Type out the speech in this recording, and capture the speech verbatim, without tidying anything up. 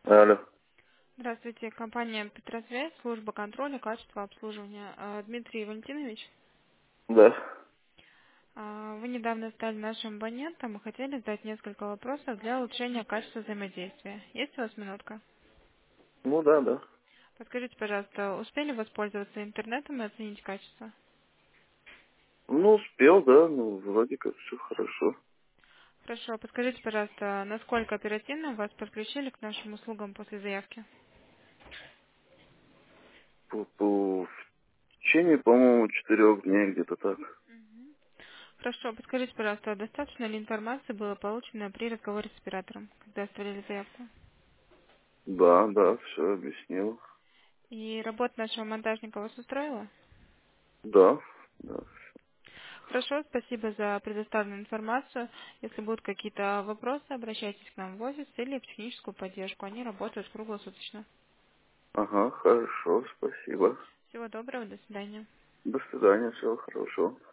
Алло. Здравствуйте, компания «Петросвязь», служба контроля, качества обслуживания. А, Дмитрий Валентинович, Да. а, вы недавно стали нашим абонентом и хотели задать несколько вопросов для улучшения качества взаимодействия. Есть у вас минутка? Ну да, да. Подскажите, пожалуйста, успели воспользоваться интернетом и оценить качество? Ну, успел, да, ну, вроде как все хорошо. Хорошо, подскажите, пожалуйста, насколько оперативно вас подключили к нашим услугам после заявки? По, по- в течение, по-моему, четырех дней где-то так. Хорошо, подскажите, пожалуйста, достаточно ли информации было получено при разговоре с оператором, когда оставляли заявку? Да, да, все объяснил. И работа нашего монтажника вас устроила? Да, да. Хорошо, спасибо за предоставленную информацию. Если будут какие-то вопросы, обращайтесь к нам в офис или в техническую поддержку. Они работают круглосуточно. Ага, хорошо, спасибо. Всего доброго, до свидания. До свидания, всего хорошего.